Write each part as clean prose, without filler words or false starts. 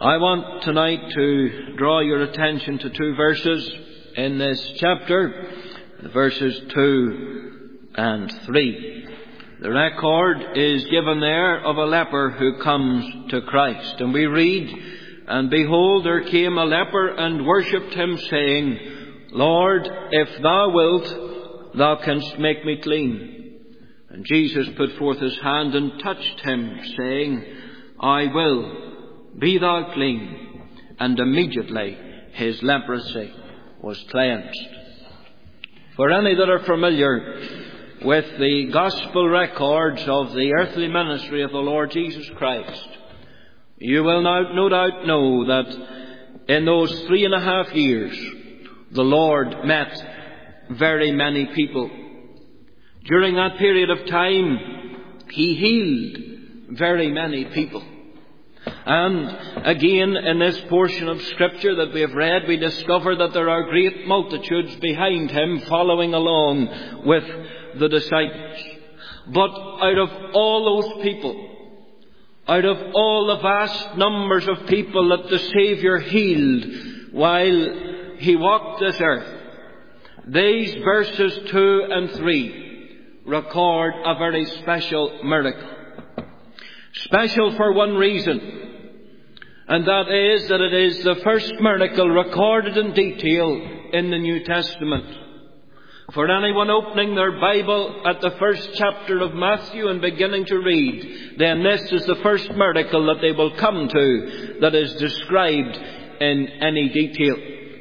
I want tonight to draw your attention to two verses in this chapter, verses 2 and 3. The record is given there of a leper who comes to Christ. And we read, "And behold, there came a leper and worshipped him, saying, Lord, if thou wilt, thou canst make me clean. And Jesus put forth his hand and touched him, saying, I will, be thou clean. And immediately his leprosy was cleansed." For any that are familiar with the gospel records of the earthly ministry of the Lord Jesus Christ, you will no doubt know that in those 3.5 years, the Lord met very many people. During that period of time, he healed very many people. And again, in this portion of Scripture that we have read, we discover that there are great multitudes behind him following along with the disciples. But out of all those people, out of all the vast numbers of people that the Saviour healed while he walked this earth, these verses 2 and 3 record a very special miracle. Special for one reason, and that is that it is the first miracle recorded in detail in the New Testament. For anyone opening their Bible at the first chapter of Matthew and beginning to read, then this is the first miracle that they will come to that is described in any detail.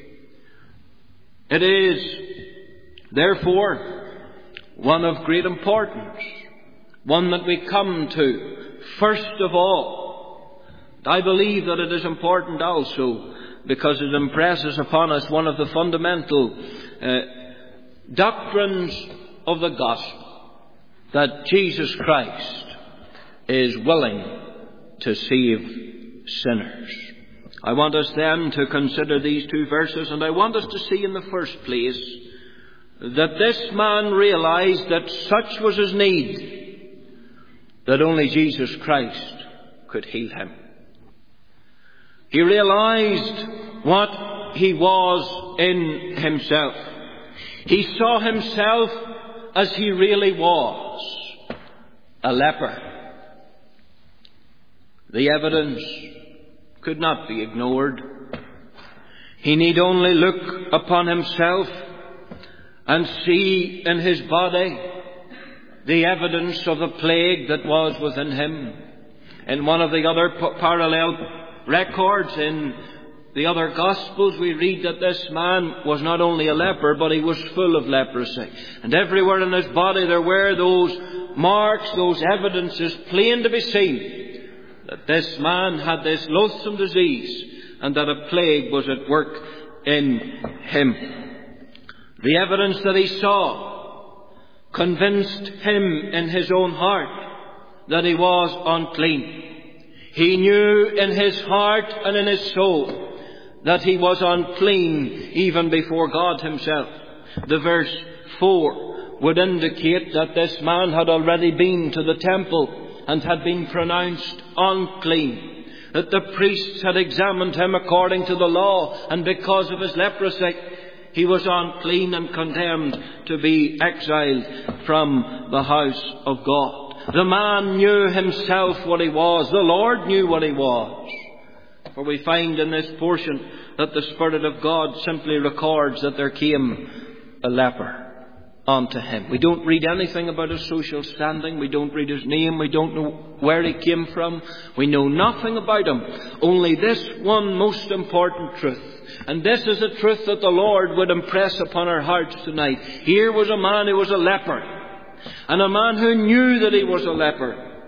It is, therefore, one of great importance, one that we come to first of all. I believe that it is important also because it impresses upon us one of the fundamental doctrines of the gospel, that Jesus Christ is willing to save sinners. I want us then to consider these two verses, and I want us to see in the first place that this man realized that such was his need that only Jesus Christ could heal him. He realized what he was in himself. He saw himself as he really was, a leper. The evidence could not be ignored. He need only look upon himself and see in his body the evidence of the plague that was within him. In one of the other parallel records in the other Gospels, we read that this man was not only a leper, but he was full of leprosy. And everywhere in his body there were those marks, those evidences plain to be seen, that this man had this loathsome disease and that a plague was at work in him. The evidence that he saw convinced him in his own heart that he was unclean. He knew in his heart and in his soul that he was unclean even before God himself. The verse 4 would indicate that this man had already been to the temple and had been pronounced unclean, that the priests had examined him according to the law, and because of his leprosy he was unclean and condemned to be exiled from the house of God. The man knew himself what he was. The Lord knew what he was. For we find in this portion that the Spirit of God simply records that there came a leper unto him. We don't read anything about his social standing. We don't read his name. We don't know where he came from. We know nothing about him. Only this one most important truth. And this is a truth that the Lord would impress upon our hearts tonight. Here was a man who was a leper. And a man who knew that he was a leper.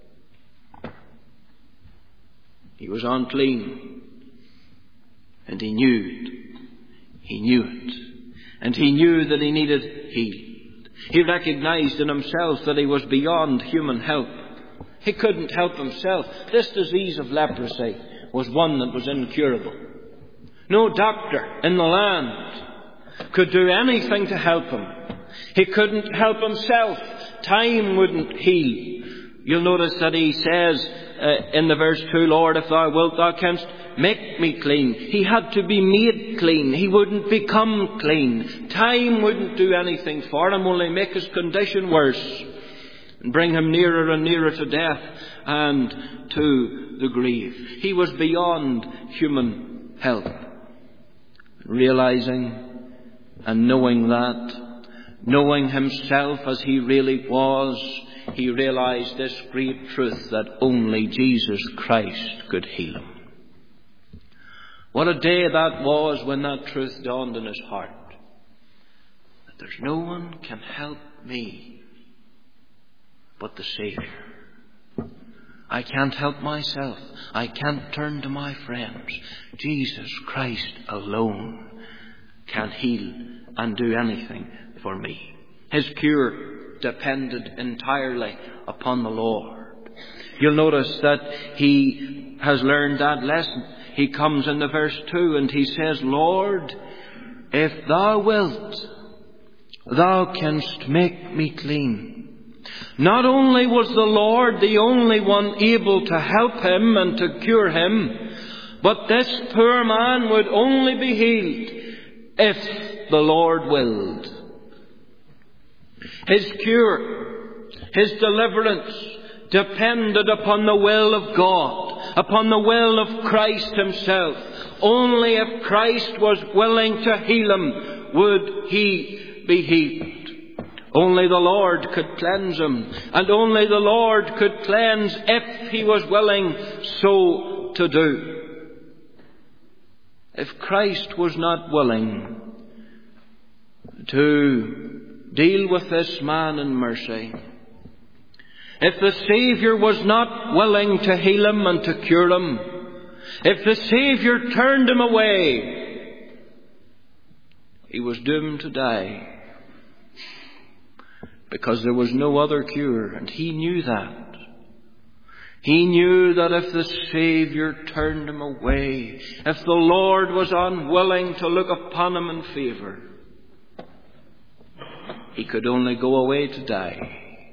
He was unclean. And he knew it. He knew it. And he knew that he needed healed. He recognized in himself that he was beyond human help. He couldn't help himself. This disease of leprosy was one that was incurable. No doctor in the land could do anything to help him. He couldn't help himself. Time wouldn't heal. You'll notice that he says in the verse 2, Lord, if thou wilt, thou canst make me clean. He had to be made clean. He wouldn't become clean. Time wouldn't do anything for him, only make his condition worse and bring him nearer and nearer to death and to the grave. He was beyond human help. Realizing and knowing that, knowing himself as he really was, he realized this great truth that only Jesus Christ could heal him. What a day that was when that truth dawned in his heart. That there's no one can help me but the Saviour. I can't help myself. I can't turn to my friends. Jesus Christ alone can heal and do anything for me. His cure depended entirely upon the Lord. You'll notice that he has learned that lesson. He comes in the verse 2 and he says, Lord, if thou wilt, thou canst make me clean. Not only was the Lord the only one able to help him and to cure him, but this poor man would only be healed if the Lord willed. His cure, his deliverance depended upon the will of God, upon the will of Christ himself. Only if Christ was willing to heal him would he be healed. Only the Lord could cleanse him, and only the Lord could cleanse if he was willing so to do. If Christ was not willing to deal with this man in mercy, if the Saviour was not willing to heal him and to cure him, if the Saviour turned him away, he was doomed to die. Because there was no other cure, and he knew that. He knew that if the Saviour turned him away, if the Lord was unwilling to look upon him in favour, he could only go away to die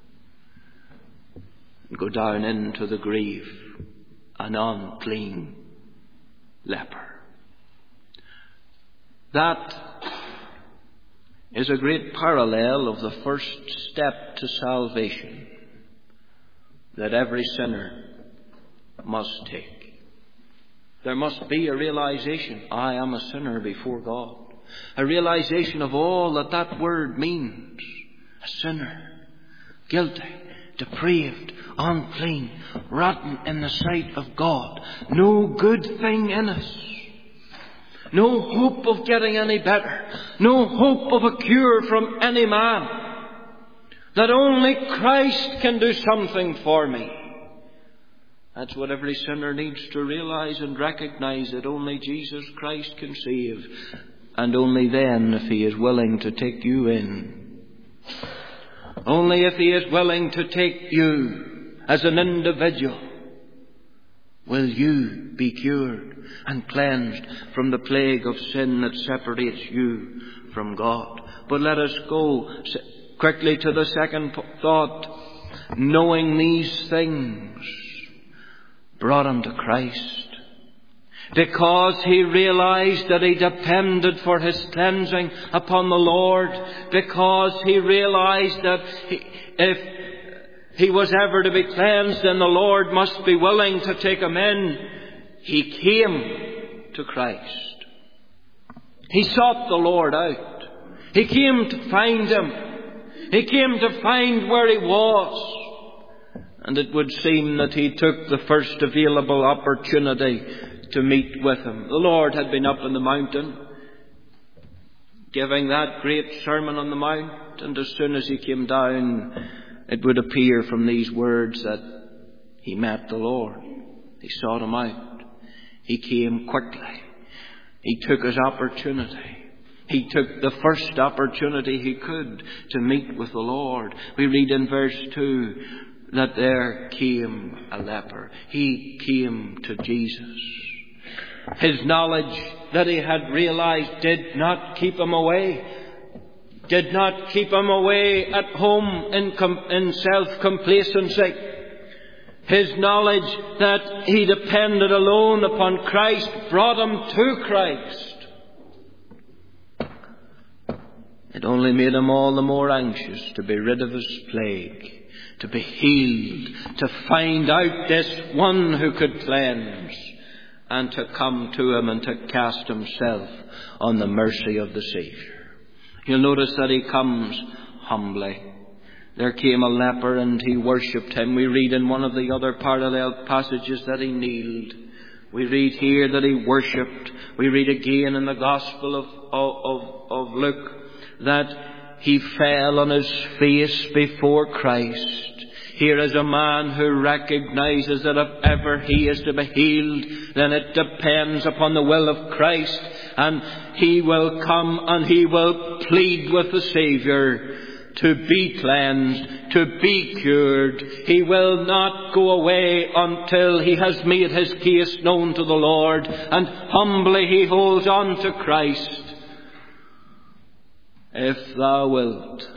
and go down into the grave, an unclean leper. That is a great parallel of the first step to salvation that every sinner must take. There must be a realization, I am a sinner before God. A realization of all that that word means. A sinner, guilty, depraved, unclean, rotten in the sight of God. No good thing in us. No hope of getting any better. No hope of a cure from any man. That only Christ can do something for me. That's what every sinner needs to realize and recognize, that only Jesus Christ can save. And only then if he is willing to take you in. Only if he is willing to take you as an individual will you be cured and cleansed from the plague of sin that separates you from God. But let us go quickly to the second thought. Knowing these things brought him to Christ. Because he realized that he depended for his cleansing upon the Lord. Because he realized that if he was ever to be cleansed, then the Lord must be willing to take him in. He came to Christ. He sought the Lord out. He came to find him. He came to find where he was. And it would seem that he took the first available opportunity to meet with him. The Lord had been up on the mountain, giving that great sermon on the mount. And as soon as he came down, it would appear from these words that he met the Lord. He sought him out. He came quickly. He took his opportunity. He took the first opportunity he could to meet with the Lord. We read in verse 2 that there came a leper. He came to Jesus. His knowledge that he had realized did not keep him away. Did not keep him away at home in self-complacency. His knowledge that he depended alone upon Christ brought him to Christ. It only made him all the more anxious to be rid of his plague, to be healed, to find out this one who could cleanse, and to come to him and to cast himself on the mercy of the Saviour. You'll notice that he comes humbly. There came a leper and he worshipped him. We read in one of the other parallel passages that he kneeled. We read here that he worshipped. We read again in the Gospel of Luke that he fell on his face before Christ. Here is a man who recognizes that if ever he is to be healed, then it depends upon the will of Christ, and he will come and he will plead with the Saviour to be cleansed, to be cured. He will not go away until he has made his case known to the Lord, and humbly he holds on to Christ. If thou wilt,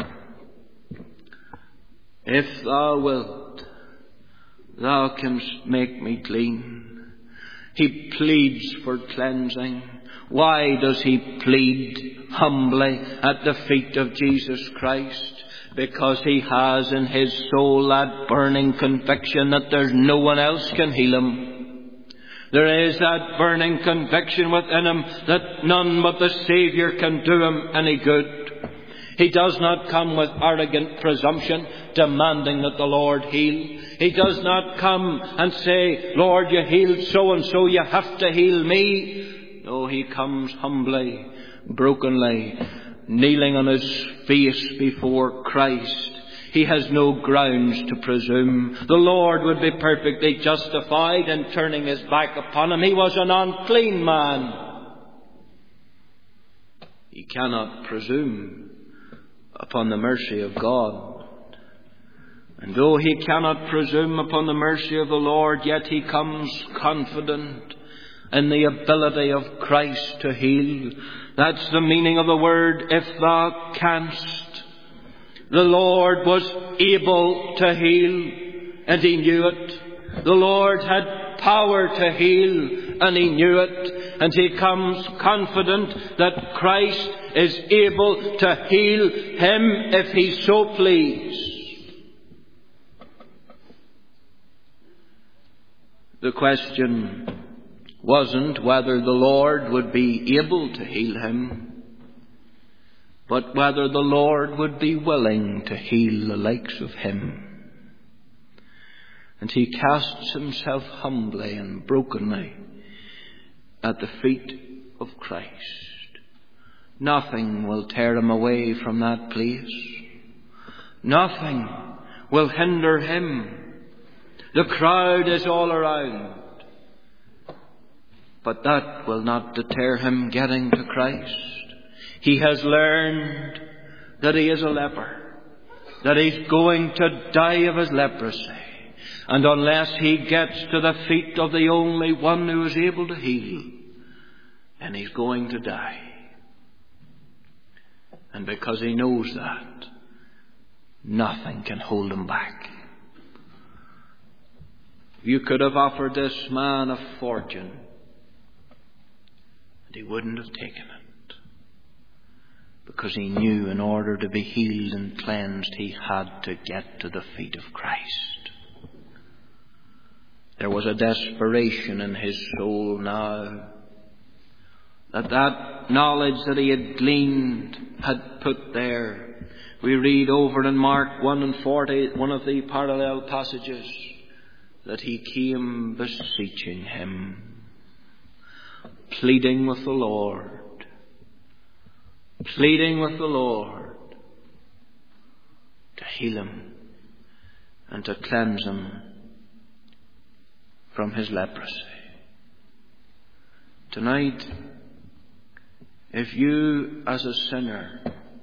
thou canst make me clean. He pleads for cleansing. Why does he plead humbly at the feet of Jesus Christ? Because he has in his soul that burning conviction that there's no one else can heal him. There is that burning conviction within him that none but the Saviour can do him any good. He does not come with arrogant presumption, demanding that the Lord heal. He does not come and say, Lord, you healed so-and-so, you have to heal me. No, he comes humbly, brokenly, kneeling on his face before Christ. He has no grounds to presume. The Lord would be perfectly justified in turning his back upon him. He was an unclean man. He cannot presume upon the mercy of God. And though he cannot presume upon the mercy of the Lord, yet he comes confident in the ability of Christ to heal. That's the meaning of the word, if thou canst. The Lord was able to heal, and he knew it. The Lord had power to heal, and he knew it. And he comes confident that Christ is able to heal him if he so please. The question wasn't whether the Lord would be able to heal him, but whether the Lord would be willing to heal the likes of him. And he casts himself humbly and brokenly at the feet of Christ. Nothing will tear him away from that place. Nothing will hinder him. The crowd is all around. But that will not deter him getting to Christ. He has learned that he is a leper, that he's going to die of his leprosy. And unless he gets to the feet of the only one who is able to heal, then he's going to die. And because he knows that, nothing can hold him back. You could have offered this man a fortune, and he wouldn't have taken it. Because he knew in order to be healed and cleansed, he had to get to the feet of Christ. There was a desperation in his soul now, that knowledge that he had gleaned had put there. We read over in Mark 1:40, one of the parallel passages, that he came beseeching him, pleading with the Lord to heal him and to cleanse him from his leprosy. Tonight, if you as a sinner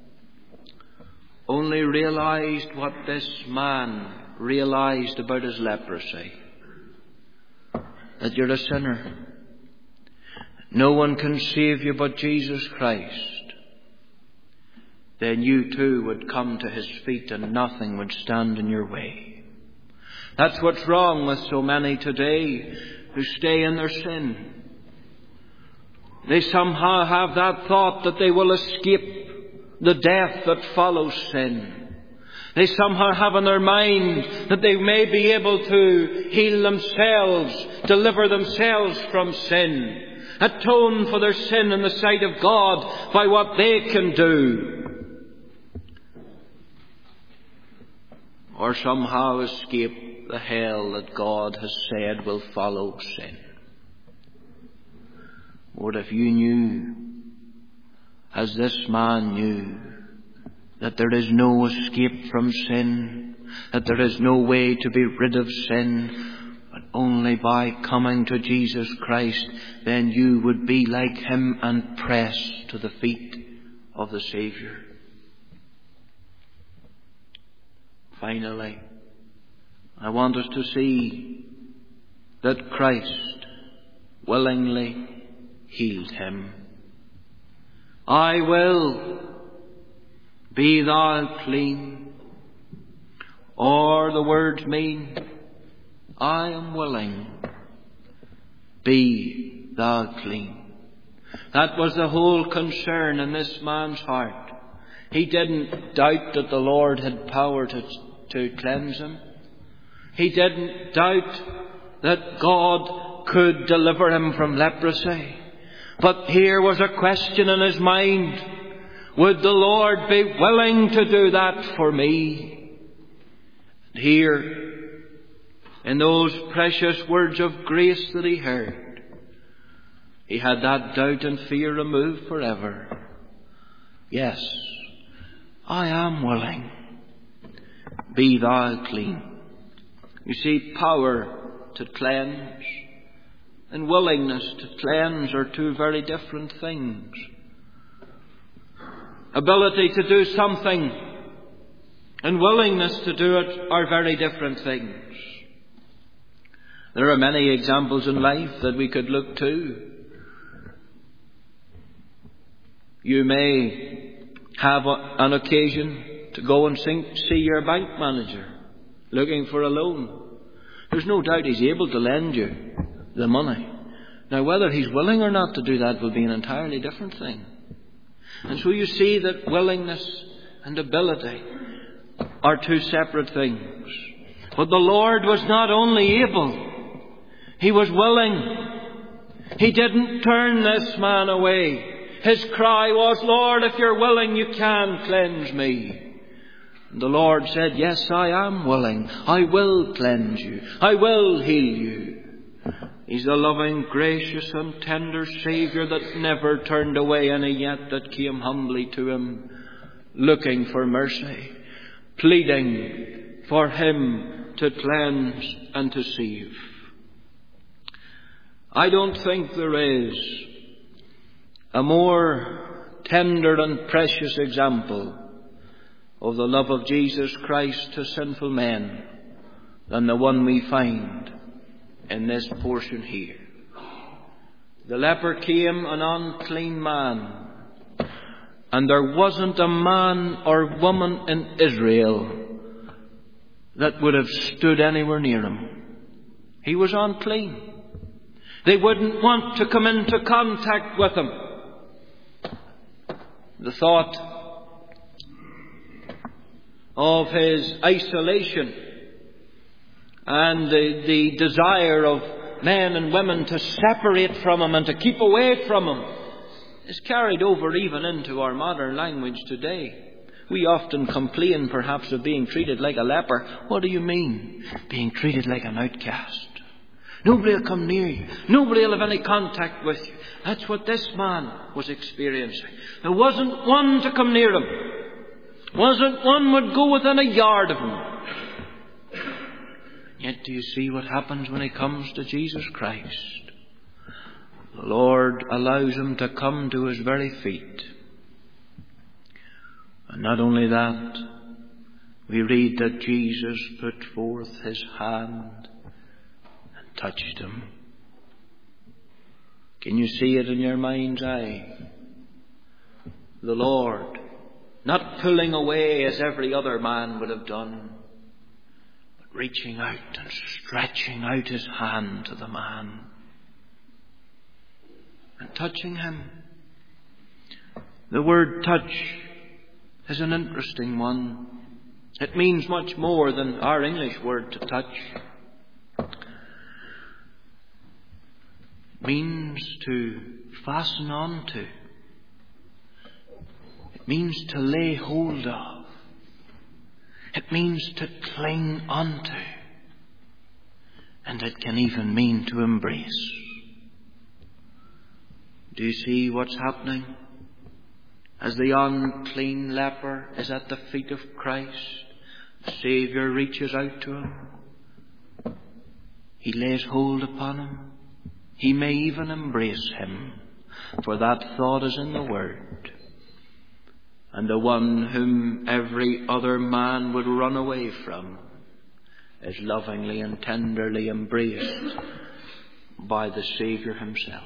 only realized what this man realized about his leprosy, that you're a sinner, no one can save you but Jesus Christ, then you too would come to his feet and nothing would stand in your way. That's what's wrong with so many today who stay in their sin. They somehow have that thought that they will escape the death that follows sin. They somehow have in their mind that they may be able to heal themselves, deliver themselves from sin, atone for their sin in the sight of God by what they can do, or somehow escape the hell that God has said will follow sin. What if you knew, as this man knew, that there is no escape from sin, that there is no way to be rid of sin, but only by coming to Jesus Christ, then you would be like him and press to the feet of the Saviour. Finally, I want us to see that Christ willingly healed him. I will, be thou clean. Or the words mean, I am willing, be thou clean. That was the whole concern in this man's heart. He didn't doubt that the Lord had power to cleanse him. He didn't doubt that God could deliver him from leprosy. But here was a question in his mind. Would the Lord be willing to do that for me? And here, in those precious words of grace that he heard, he had that doubt and fear removed forever. Yes, I am willing. Be thou clean. You see, power to cleanse and willingness to cleanse are two very different things. Ability to do something and willingness to do it are very different things. There are many examples in life that we could look to. You may have an occasion to go and see your bank manager looking for a loan. There's no doubt he's able to lend you the money. Now, whether he's willing or not to do that will be an entirely different thing. And so you see that willingness and ability are two separate things. But the Lord was not only able, he was willing. He didn't turn this man away. His cry was, Lord, if you're willing, you can cleanse me. And the Lord said, yes, I am willing. I will cleanse you. I will heal you. He's the loving, gracious and tender Saviour that never turned away any yet that came humbly to him, looking for mercy, pleading for him to cleanse and to save. I don't think there is a more tender and precious example of the love of Jesus Christ to sinful men than the one we find in this portion here. The leper came, an unclean man, and there wasn't a man or woman in Israel that would have stood anywhere near him. He was unclean. They wouldn't want to come into contact with him. The thought of his isolation and the desire of men and women to separate from him and to keep away from him is carried over even into our modern language today. We often complain perhaps of being treated like a leper. What do you mean? Being treated like an outcast. Nobody will come near you. Nobody will have any contact with you. That's what this man was experiencing. There wasn't one to come near him. Wasn't one would go within a yard of him. Yet do you see what happens when he comes to Jesus Christ? The Lord allows him to come to his very feet. And not only that, we read that Jesus put forth his hand and touched him. Can you see it in your mind's eye? The Lord, not pulling away as every other man would have done, but reaching out and stretching out his hand to the man and touching him. The word touch is an interesting one. It means much more than our English word to touch. It means to fasten onto. It means to lay hold of. It means to cling onto. And it can even mean to embrace. Do you see what's happening? As the unclean leper is at the feet of Christ, the Saviour reaches out to him. He lays hold upon him. He may even embrace him, for that thought is in the Word. And the one whom every other man would run away from is lovingly and tenderly embraced by the Saviour himself.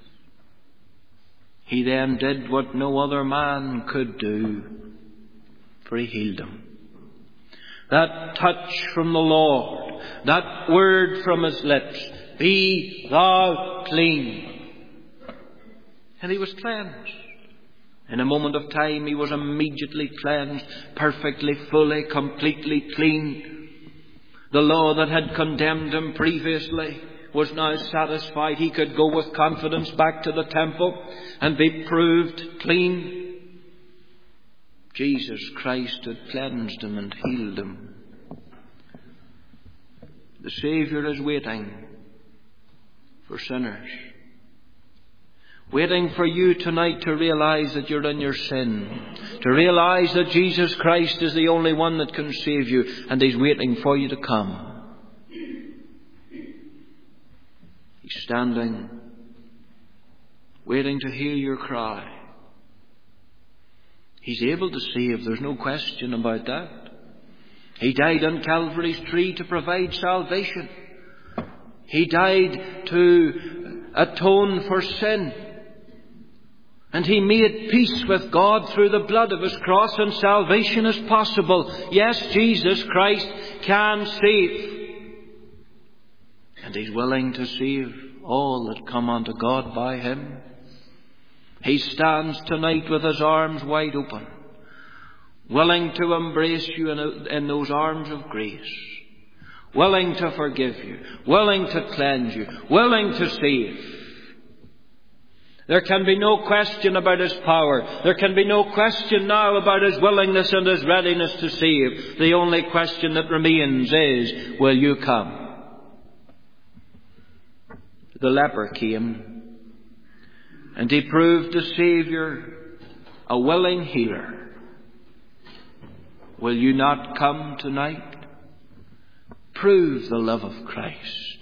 He then did what no other man could do, for he healed him. That touch from the Lord, that word from his lips, "Be thou clean." And he was cleansed. In a moment of time he was immediately cleansed, perfectly, fully, completely clean. The law that had condemned him previously was now satisfied. He could go with confidence back to the temple and be proved clean. Jesus Christ had cleansed him and healed him. The Saviour is waiting for sinners. Waiting for you tonight to realize that you're in your sin. To realize that Jesus Christ is the only one that can save you. And he's waiting for you to come. He's standing, waiting to hear your cry. He's able to save, there's no question about that. He died on Calvary's tree to provide salvation. He died to atone for sin. And he made peace with God through the blood of his cross, and salvation is possible. Yes, Jesus Christ can save. And he's willing to save all that come unto God by him. He stands tonight with his arms wide open, willing to embrace you in those arms of grace, willing to forgive you, willing to cleanse you, willing to save. There can be no question about his power. There can be no question now about his willingness and his readiness to save. The only question that remains is, will you come? The leper came, and he proved the Saviour a willing healer. Will you not come tonight? Prove the love of Christ.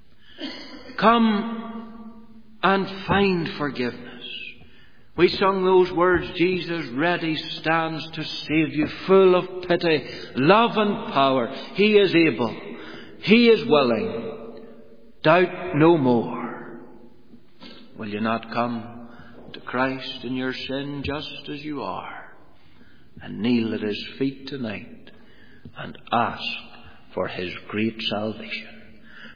Come and find forgiveness. We sung those words, Jesus ready stands to save you, full of pity, love and power. He is able. He is willing. Doubt no more. Will you not come to Christ in your sin just as you are, and kneel at his feet tonight and ask for his great salvation?